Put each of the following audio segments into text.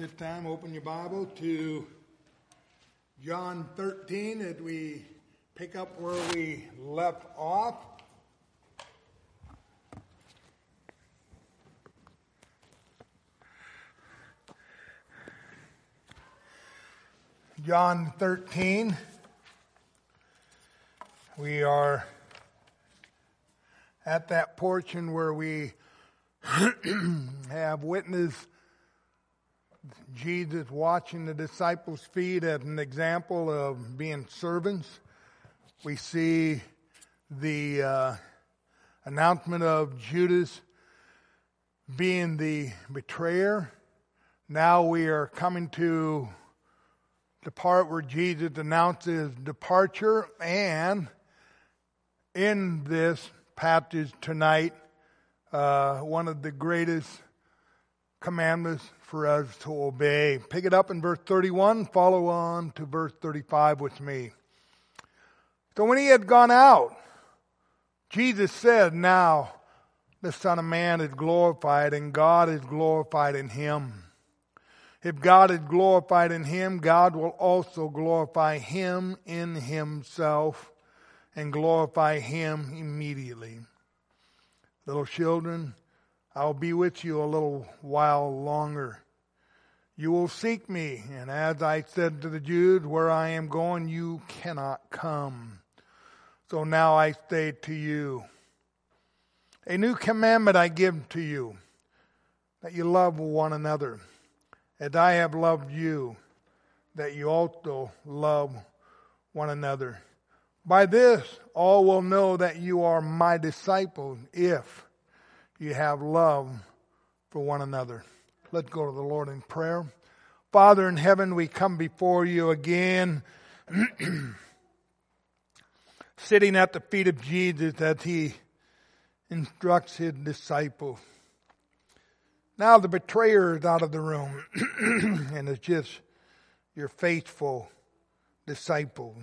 this time, open your Bible to John 13 as we pick up where we left off. John 13. We are at that portion where we have witnessed Jesus watching the disciples' feet as an example of being servants. We see the announcement of Judas being the betrayer. Now we are coming to the part where Jesus announces departure, and in this passage tonight, one of the greatest commandments for us to obey. Pick it up in verse 31, follow on to verse 35 with me. So when he had gone out, Jesus said, "Now the Son of Man is glorified, and God is glorified in him. If God is glorified in him, God will also glorify him in himself and glorify him immediately. Little children, I'll be with you a little while longer. You will seek me, and as I said to the Jews, where I am going, you cannot come. So now I say to you, a new commandment I give to you, that you love one another, as I have loved you, that you also love one another. By this, all will know that you are my disciples, if you have love for one another." Let's go to the Lord in prayer. Father in heaven, we come before you again, sitting at the feet of Jesus as he instructs his disciples. Now the betrayer is out of the room, and it's just your faithful disciple.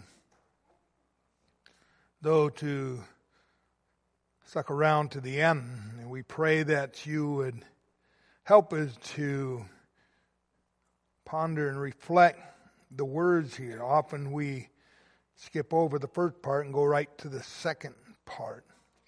Though to stuck around to the end, and we pray that you would help us to ponder and reflect the words here. Often we skip over the first part and go right to the second part.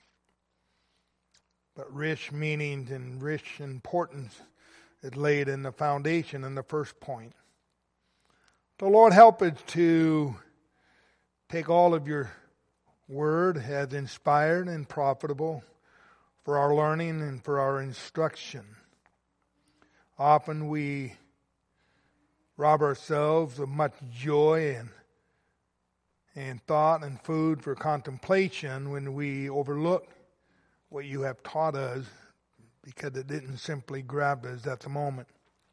But rich meanings and rich importance is laid in the foundation in the first point. The Lord help us to take all of your word as inspired and profitable for our learning and for our instruction. Often we rob ourselves of much joy and thought and food for contemplation when we overlook what you have taught us because it didn't simply grab us at the moment.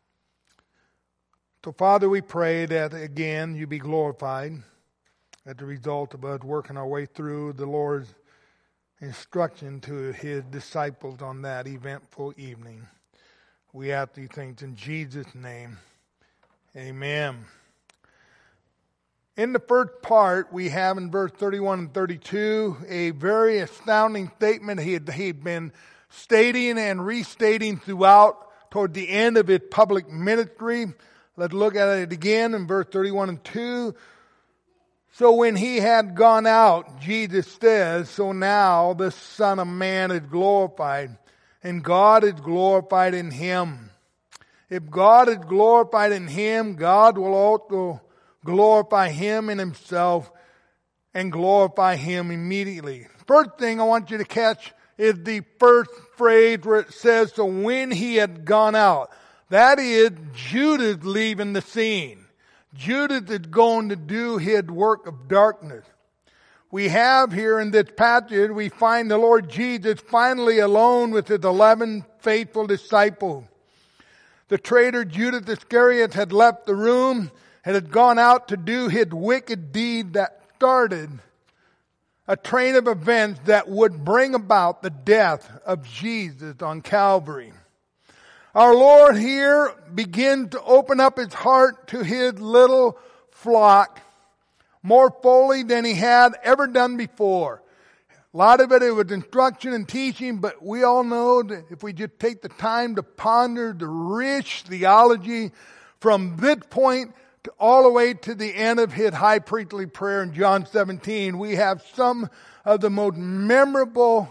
So Father, we pray that again you be glorified as a result of us working our way through the Lord's instruction to his disciples on that eventful evening. We ask these things in Jesus' name. Amen. In the first part, we have in verse 31 and 32 a very astounding statement he had been stating and restating throughout toward the end of his public ministry. Let's look at it again in verse 31 and 2. So when he had gone out, Jesus says, so now the Son of Man is glorified, and God is glorified in him. If God is glorified in him, God will also glorify him in himself and glorify him immediately. First thing I want you to catch is the first phrase where it says, so when he had gone out. That is Judas leaving the scene. Judas is going to do his work of darkness. We have here in this passage, we find the Lord Jesus finally alone with his 11 faithful disciples. The traitor Judas Iscariot had left the room and had gone out to do his wicked deed that started a train of events that would bring about the death of Jesus on Calvary. Our Lord here begins to open up his heart to his little flock more fully than he had ever done before. A lot of it was instruction and teaching, but we all know that if we just take the time to ponder the rich theology From this point all the way to the end of his high priestly prayer in John 17, we have some of the most memorable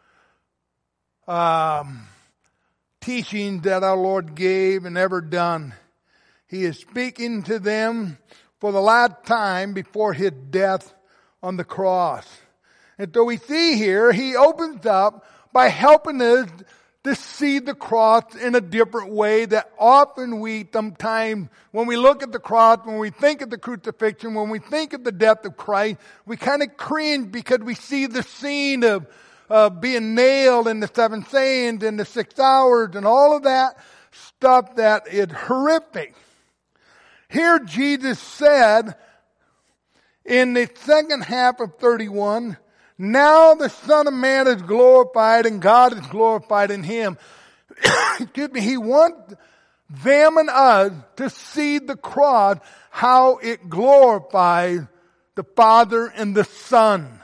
teachings that our Lord gave and ever done. He is speaking to them for the last time before his death on the cross. And so we see here, he opens up by helping us to see the cross in a different way that often we sometimes, when we look at the cross, when we think of the crucifixion, when we think of the death of Christ, we kind of cringe because we see the scene of being nailed in the 7 sayings and the 6 hours and all of that stuff that is horrific. Here Jesus said in the second half of 31, now the Son of Man is glorified and God is glorified in him. Excuse me. He wants them and us to see the cross, how it glorifies the Father and the Son.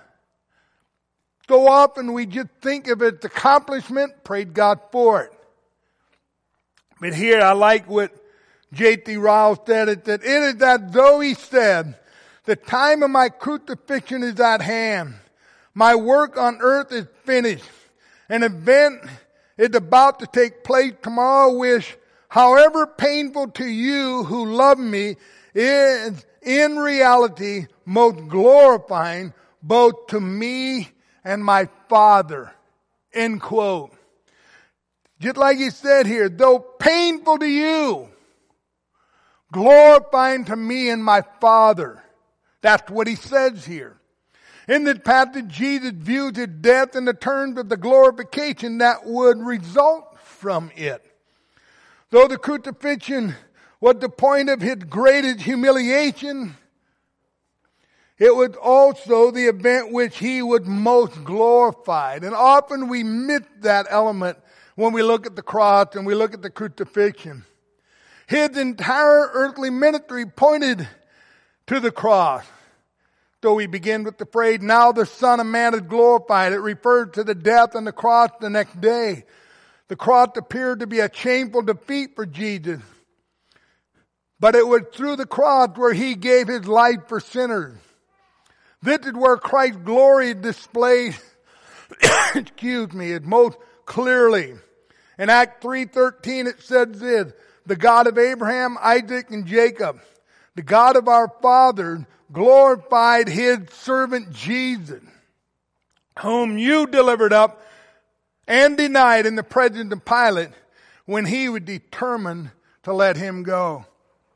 So often we just think of its accomplishment, praise God for it. But here I like what J.T. Ryle said, that it is as though he said, the time of my crucifixion is at hand. My work on earth is finished. An event is about to take place tomorrow which, however painful to you who love me, is in reality most glorifying both to me and my Father. End quote. Just like he said here, though painful to you, glorifying to me and my Father. That's what he says here. In this passage, Jesus views his death in the terms of the glorification that would result from it. Though the crucifixion was the point of his greatest humiliation, it was also the event which he was most glorified. And often we miss that element when we look at the cross and we look at the crucifixion. His entire earthly ministry pointed to the cross. So we begin with the phrase, now the Son of Man is glorified. It refers to the death on the cross the next day. The cross appeared to be a shameful defeat for Jesus. But it was through the cross where he gave his life for sinners. This is where Christ's glory is displayed, is most clearly. In Acts 3:13 it says this, the God of Abraham, Isaac, and Jacob, the God of our fathers, glorified his servant Jesus, whom you delivered up and denied in the presence of Pilate when he was determined to let him go.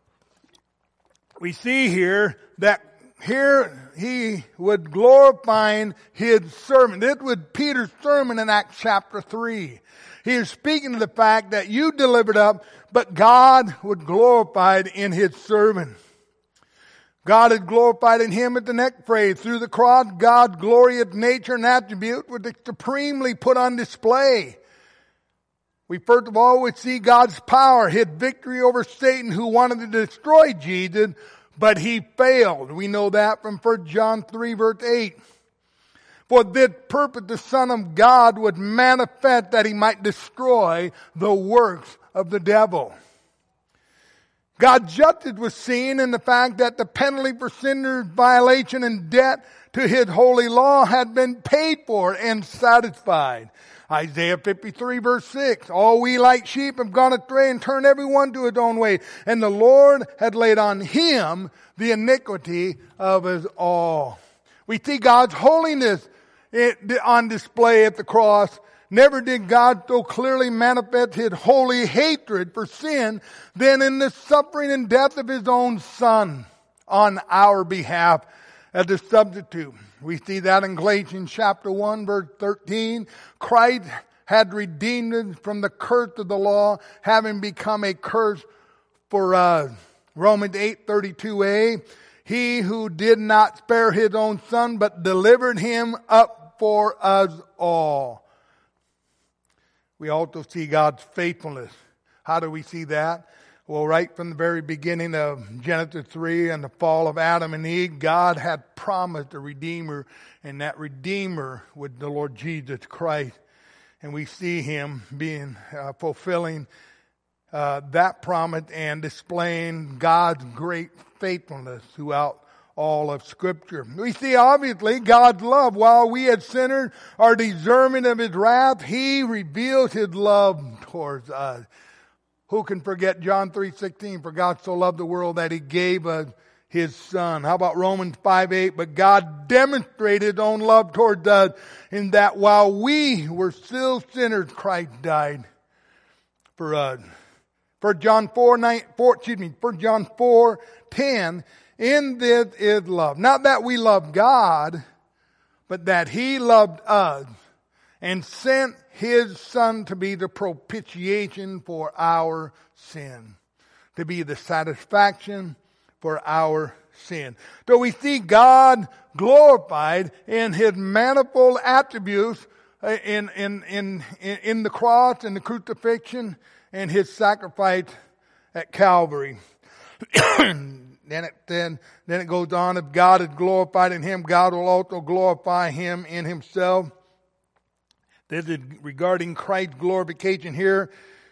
We see here that here he was glorifying his servant. This was Peter's sermon in Acts chapter 3. He is speaking of the fact that you delivered up, but God was glorified in his servant. God is glorified in him at the next phrase. Through the cross, God's glorious nature and attribute was supremely put on display. We first of all would see God's power, his victory over Satan who wanted to destroy Jesus, but he failed. We know that from 1 John 3 verse 8. For this purpose the Son of God would manifest that he might destroy the works of the devil. God's justice was seen in the fact that the penalty for sinner's violation and debt to his holy law had been paid for and satisfied. Isaiah 53 verse 6, all we like sheep have gone astray and turned everyone to his own way. And the Lord had laid on him the iniquity of us all. We see God's holiness on display at the cross. Never did God so clearly manifest his holy hatred for sin than in the suffering and death of his own Son on our behalf as a substitute. We see that in Galatians chapter 1 verse 13. Christ had redeemed us from the curse of the law, having become a curse for us. Romans 8:32a. He who did not spare his own Son, but delivered him up for us all. We also see God's faithfulness. How do we see that? Well, right from the very beginning of Genesis 3 and the fall of Adam and Eve, God had promised a Redeemer, and that Redeemer was the Lord Jesus Christ. And we see him being fulfilling that promise and displaying God's great faithfulness throughout all of Scripture. We see obviously God's love. While we as sinners are deserving of His wrath, He reveals His love towards us. Who can forget John 3:16? For God so loved the world that He gave us His Son. How about Romans 5:8? But God demonstrated His own love towards us in that while we were still sinners, Christ died for us. 1 John 4:10, in this is love. Not that we love God, but that He loved us and sent His Son to be the propitiation for our sin, to be the satisfaction for our sin. So we see God glorified in His manifold attributes in the cross and the crucifixion and His sacrifice at Calvary. Then it goes on, if God is glorified in Him, God will also glorify Him in Himself. This is regarding Christ's glorification here.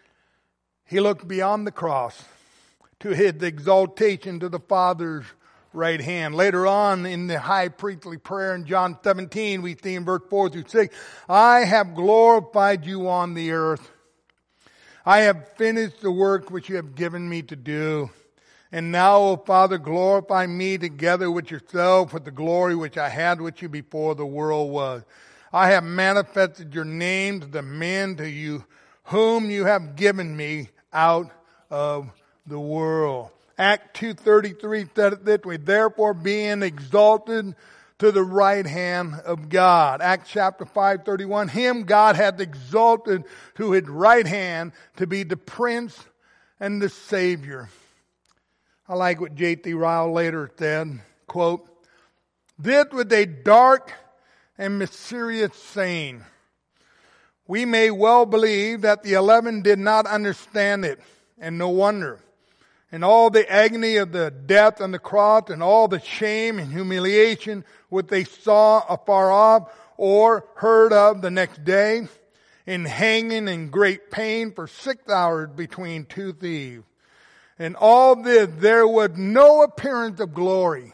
He looked beyond the cross to His exaltation to the Father's right hand. Later on in the high priestly prayer in John 17, we see in verse 4 through 6, I have glorified you on the earth. I have finished the work which you have given me to do. And now, O Father, glorify me together with yourself with the glory which I had with you before the world was. I have manifested your name to the men to you whom you have given me out of the world. Act 2:33 said it this way, therefore being exalted to the right hand of God. Acts chapter 5:31, Him God hath exalted to His right hand to be the Prince and the Savior. I like what J.T. Ryle later said, quote, this was a dark and mysterious saying. We may well believe that the 11 did not understand it, and no wonder. And all the agony of the death on the cross and all the shame and humiliation which they saw afar off or heard of the next day, in hanging in great pain for 6 hours between two thieves. In all this, there was no appearance of glory.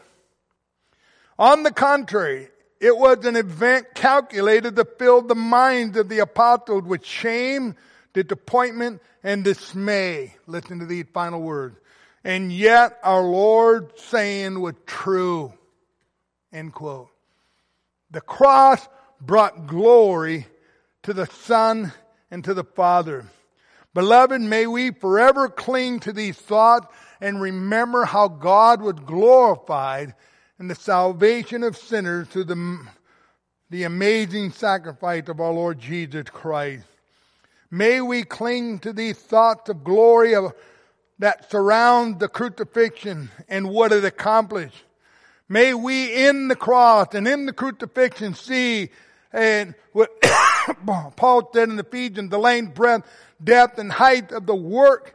On the contrary, it was an event calculated to fill the minds of the apostles with shame, disappointment, and dismay. Listen to these final words. And yet our Lord's saying was true. End quote. The cross brought glory to the Son and to the Father. Beloved, may we forever cling to these thoughts and remember how God was glorified in the salvation of sinners through the amazing sacrifice of our Lord Jesus Christ. May we cling to these thoughts of glory that surround the crucifixion and what it accomplished. May we in the cross and in the crucifixion see and what Paul said in Ephesians, the length, breadth, depth, and height of the work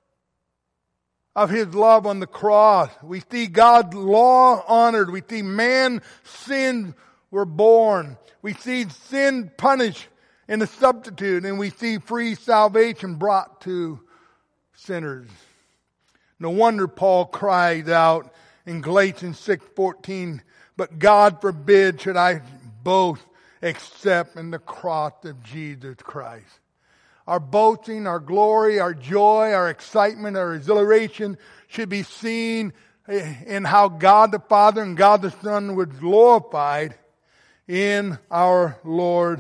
of His love on the cross. We see God's law honored. We see man's sins were borne. We see sin punished in a substitute, and we see free salvation brought to sinners. No wonder Paul cried out in Galatians 6:14, but God forbid should I boast except in the cross of Jesus Christ. Our boasting, our glory, our joy, our excitement, our exhilaration should be seen in how God the Father and God the Son was glorified in our Lord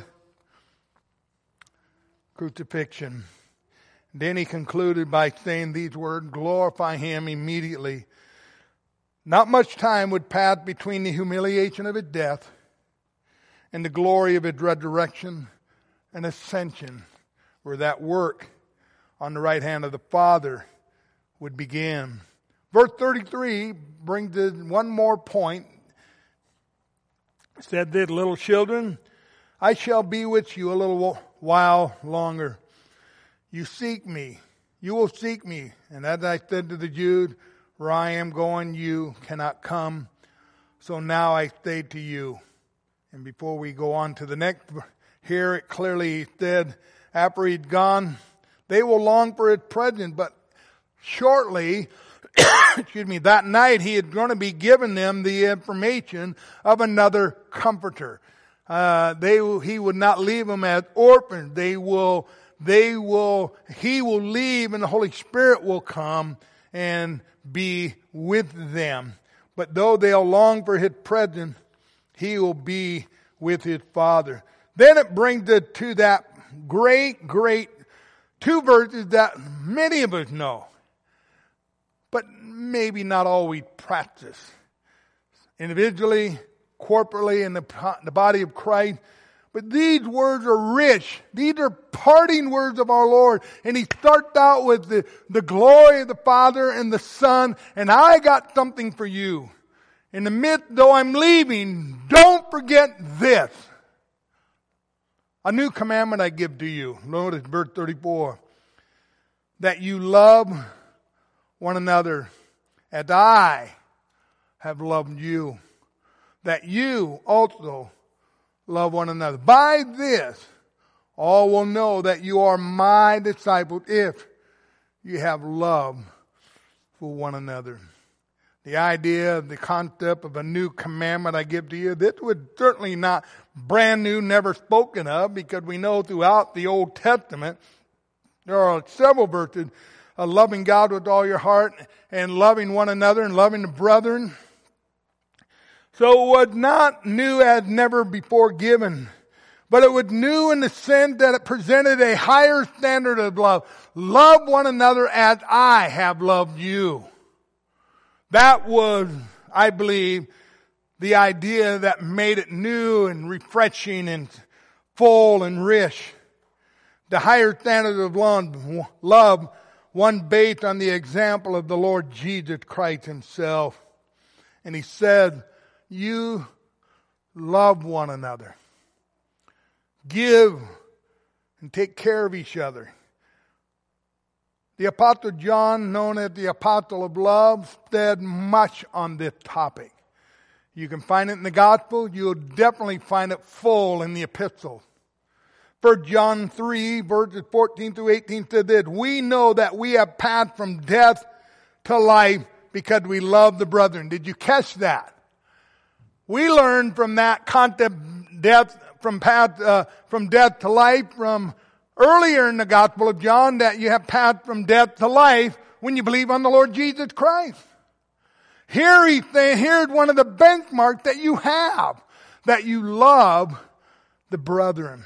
crucifixion. Then he concluded by saying these words, glorify Him immediately. Not much time would pass between the humiliation of His death and the glory of His resurrection and ascension, where that work on the right hand of the Father would begin. Verse 33 brings us one more point. It said this, little children, I shall be with you a little while longer. You seek me. You will seek me. And as I said to the Jews, where I am going, you cannot come. So now I say to you. And before we go on to the next, here it clearly said, after he'd gone, They will long for His presence, but shortly, that night He is going to be giving them the information of another Comforter. He would not leave them as orphans. He will leave, and the Holy Spirit will come and be with them. But though they'll long for His presence, He will be with His Father. Then it brings us to that great two verses that many of us know, but maybe not always practice. Individually, corporately, in the body of Christ. But these words are rich. These are parting words of our Lord. And He starts out with the glory of the Father and the Son. And I got something for you. In the midst, though I'm leaving, don't forget this. A new commandment I give to you. Notice verse 34. That you love one another as I have loved you. That you also love one another. By this, all will know that you are my disciples if you have love for one another. The idea, the concept of a new commandment I give to you, this was certainly not brand new, never spoken of, because we know throughout the Old Testament, there are several verses of loving God with all your heart and loving one another and loving the brethren. So it was not new as never before given, but it was new in the sense that it presented a higher standard of love. Love one another as I have loved you. That was, I believe, the idea that made it new and refreshing and full and rich. The higher standard of love, one based on the example of the Lord Jesus Christ Himself. And He said, you love one another. Give and take care of each other. The Apostle John, known as the Apostle of Love, said much on this topic. You can find it in the Gospel. You'll definitely find it full in the Epistle. 1 John 3, verses 14 through 18 said this, we know that we have passed from death to life because we love the brethren. Did you catch that? We learned from that concept, from death to life, from earlier in the Gospel of John, that you have passed from death to life when you believe on the Lord Jesus Christ. Here's one of the benchmarks that you have, that you love the brethren.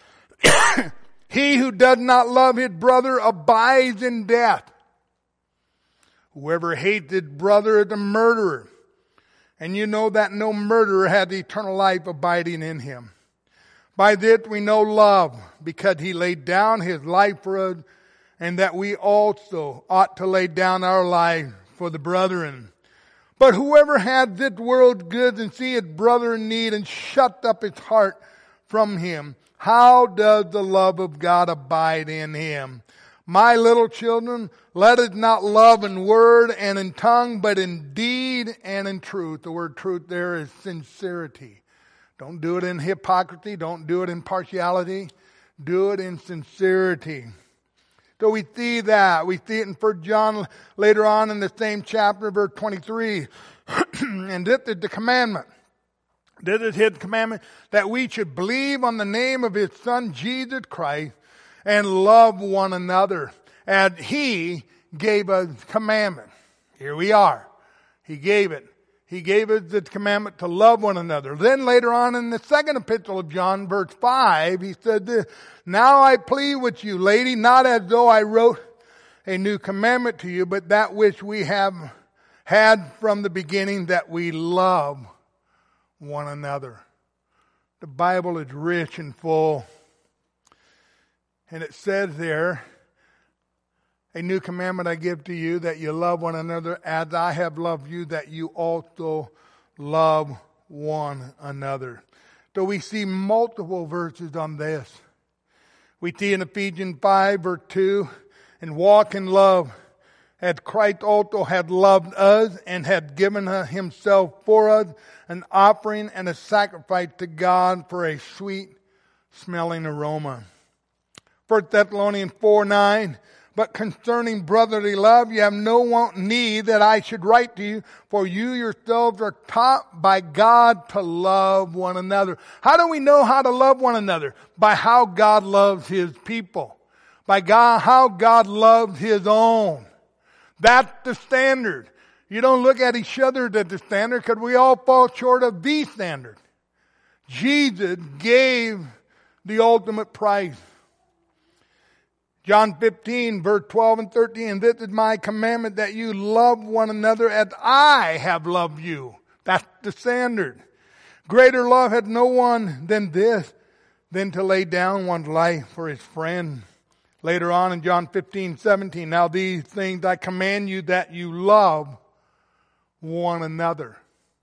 He who does not love his brother abides in death. Whoever hates his brother is a murderer. And you know that no murderer has eternal life abiding in him. By this we know love, because He laid down His life for us, and that we also ought to lay down our life for the brethren. But whoever has this world's goods and see his brother in need and shut up his heart from him, how does the love of God abide in him? My little children, let us not love in word and in tongue, but in deed and in truth. The word truth there is sincerity. Don't do it in hypocrisy. Don't do it in partiality. Do it in sincerity. So we see that. We see it in 1 John later on in the same chapter, verse 23. And this is the commandment. This is His commandment, that we should believe on the name of His Son, Jesus Christ, and love one another. And He gave us commandment. Here we are. He gave it. He gave us the commandment to love one another. Then later on in the second epistle of John, verse 5, He said this, now I plead with you, lady, not as though I wrote a new commandment to you, but that which we have had from the beginning, that we love one another. The Bible is rich and full. And it says there, a new commandment I give to you, that you love one another as I have loved you, that you also love one another. So we see multiple verses on this. We see in Ephesians 5, verse 2, and walk in love, as Christ also had loved us and had given Himself for us, an offering and a sacrifice to God for a sweet smelling aroma. 1 Thessalonians 4:9. But concerning brotherly love, you have no need that I should write to you, for you yourselves are taught by God to love one another. How do we know how to love one another? By how God loves His people. By how God loves His own. That's the standard. You don't look at each other as the standard, because we all fall short of the standard. Jesus gave the ultimate price. John 15, verse 12 and 13, and this is my commandment, that you love one another as I have loved you. That's the standard. Greater love had no one than this, than to lay down one's life for his friend. Later on in John 15, 17, now these things I command you, that you love one another.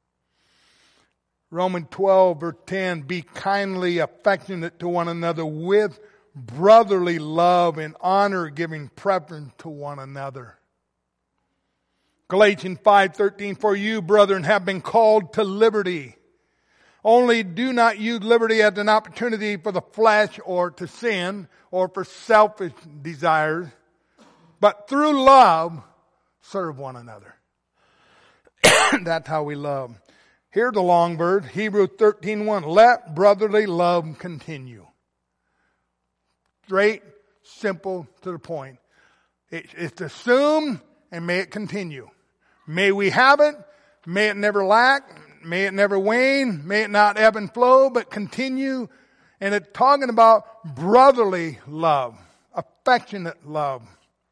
Romans 12, verse 10, be kindly affectionate to one another with brotherly love and honor, giving preference to one another. Galatians 5:13, for you, brethren, have been called to liberty. Only do not use liberty as an opportunity for the flesh or to sin or for selfish desires, but through love serve one another. That's how we love. Here's the long verse, Hebrews 13:1, let brotherly love continue. Straight, simple, to the point. It's assumed, and may it continue. May we have it, may it never lack, may it never wane, may it not ebb and flow, but continue. And it's talking about brotherly love, affectionate love.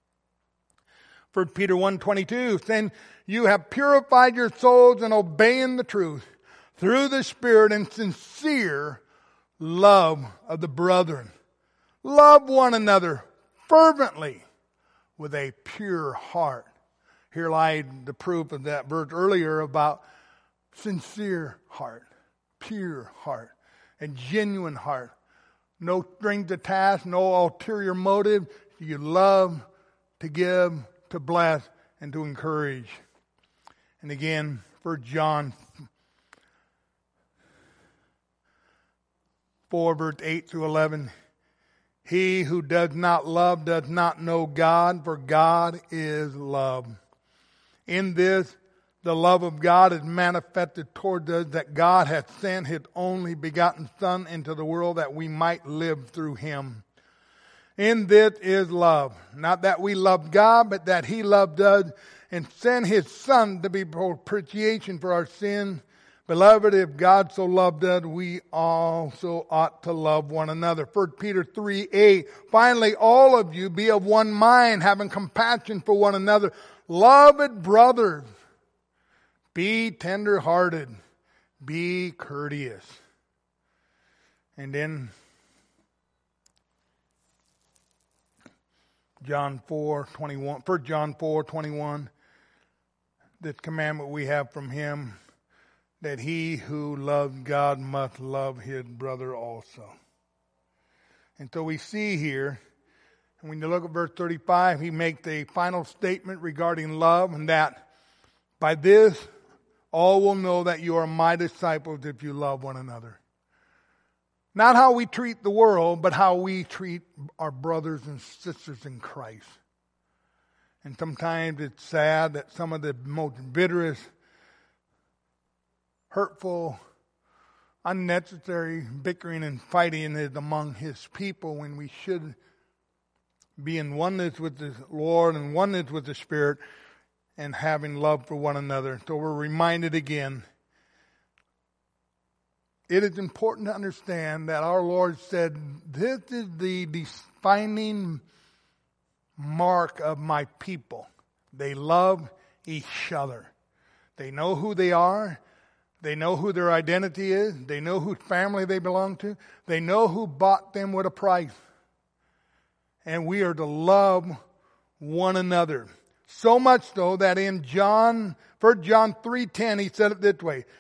1 Peter 1:22, saying, you have purified your souls in obeying the truth through the Spirit and sincere love of the brethren. Love one another fervently with a pure heart. Here lies the proof of that verse earlier about sincere heart, pure heart, a genuine heart. No strings attached, no ulterior motive. You love to give, to bless, and to encourage. And again, for John 4, verse 8 through 11, he who does not love does not know God, for God is love. In this, the love of God is manifested toward us, that God hath sent His only begotten Son into the world, that we might live through Him. In this is love, not that we loved God, but that He loved us and sent His Son to be propitiation for our sins. Beloved, if God so loved us, we also ought to love one another. 1 Peter 3:8. Finally, all of you be of one mind, having compassion for one another. Love it, brothers. Be tender-hearted. Be courteous. And then John 4:21. 1 John 4:21. This commandment we have from Him, that he who loves God must love his brother also. And so we see here, and when you look at verse 35, he makes a final statement regarding love, and that by this all will know that you are my disciples if you love one another. Not how we treat the world, but how we treat our brothers and sisters in Christ. And sometimes it's sad that some of the most bitterest, hurtful, unnecessary bickering and fighting is among His people, when we should be in oneness with the Lord and oneness with the Spirit and having love for one another. So we're reminded again, it is important to understand that our Lord said, this is the defining mark of my people. They love each other. They know who they are. They know who their identity is. They know whose family they belong to. They know who bought them with a price. And we are to love one another. So much so that in 1 John 3:10, he said it this way.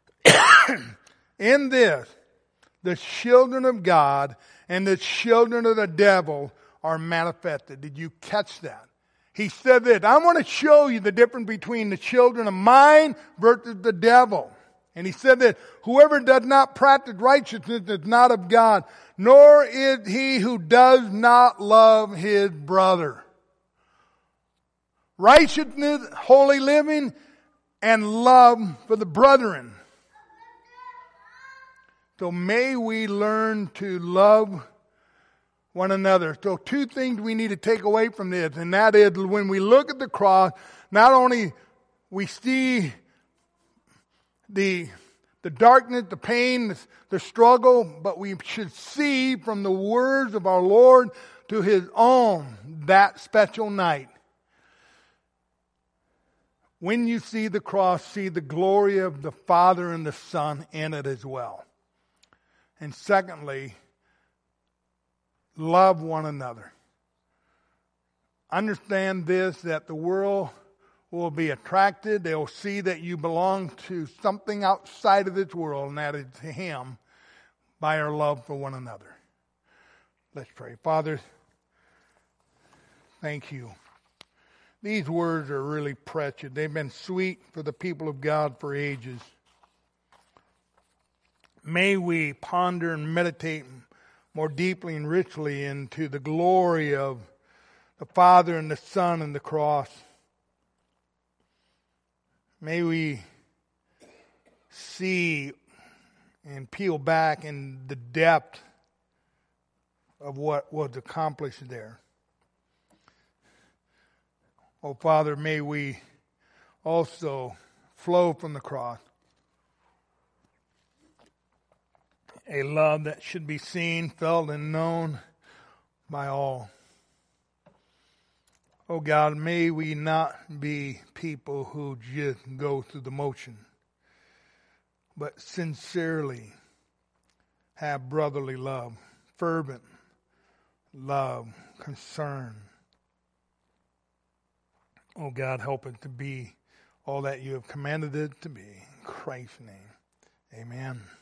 In this, the children of God and the children of the devil are manifested. Did you catch that? He said this, I want to show you the difference between the children of mine versus the devil. And he said that whoever does not practice righteousness is not of God, nor is he who does not love his brother. Righteousness, holy living, and love for the brethren. So may we learn to love one another. So two things we need to take away from this, and that is when we look at the cross, not only we see the darkness, the pain, the struggle, but we should see from the words of our Lord to His own that special night. When you see the cross, see the glory of the Father and the Son in it as well. And secondly, love one another. Understand this, that the world will be attracted. They'll see that you belong to something outside of this world, and that is to Him, by our love for one another. Let's pray. Father, thank you. These words are really precious. They've been sweet for the people of God for ages. May we ponder and meditate more deeply and richly into the glory of the Father and the Son and the cross. May we see and peel back in the depth of what was accomplished there. Oh, Father, may we also flow from the cross a love that should be seen, felt, and known by all. Oh God, may we not be people who just go through the motion, but sincerely have brotherly love, fervent love, concern. Oh God, help it to be all that you have commanded it to be. In Christ's name, amen.